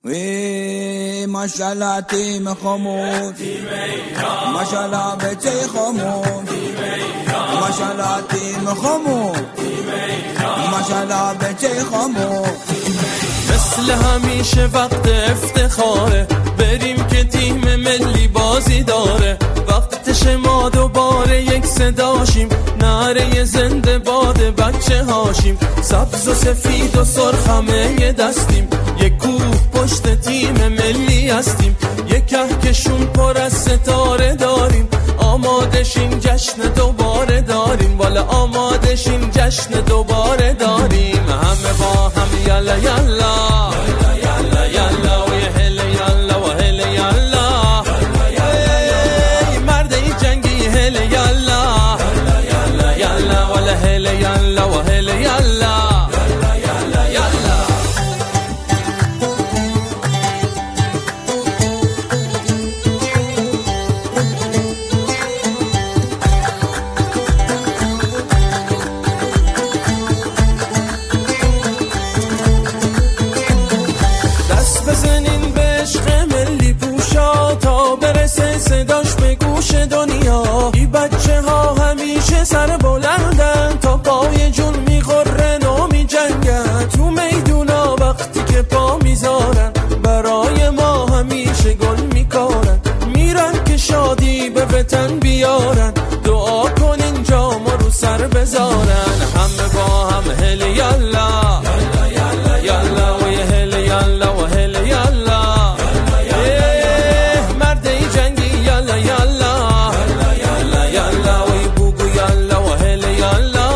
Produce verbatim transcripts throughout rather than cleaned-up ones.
وی ماشالله تیم خمون ماشالله بچه خمون ماشالله تیم خمون ماشالله بچه خمون. مثل همیشه وقت افتخاره بریم که تیم ملی بازی داره. وقتش ما دوباره یک صداشیم نعره زنده باد بچه هاشیم. سبز و سفید و سرخ همه یه دستیم یک کوه پشت تیم ملی هستیم. یک کهکشون پر از ستاره داریم آمادشیم جشن دوباره داریم. والا آمادشیم جشن دوباره داریم. همه با هم یالا یالا یالا یالا و هل یالا و هل یالا مرد جنگی هل یالا یالا یالا و هل یالا و هل یالا. بزنین به عشق ملی پوشا تا برسه صداش به گوش دنیا. ای بچه ها همیشه سر بلندن تا پای جون میخورن و میجنگن. تو میدونا وقتی که پا میذارن برای ما همیشه گل میکارن. میرن که شادی به وطن بیارن دعا کن اینجا ما رو سر بذارن. همه با هم هل یالا یالا یالا و هل یالا و هل یالا مرد جنگی یالا یالا یالا یالا و بوگو یالا و هل یالا.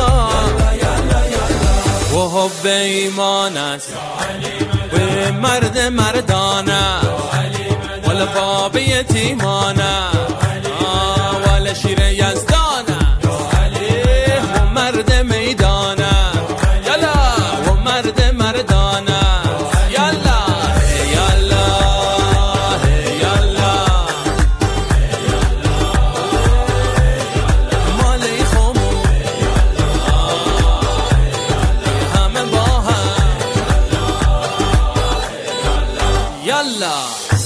و حب ایمان است و مرد مردانه ولی باب یتیمانه ولی شیر یزدانه و مرد میدانه یالا و مرد مردانه یالا یالا یالا مالی خمون همه با هم یالا.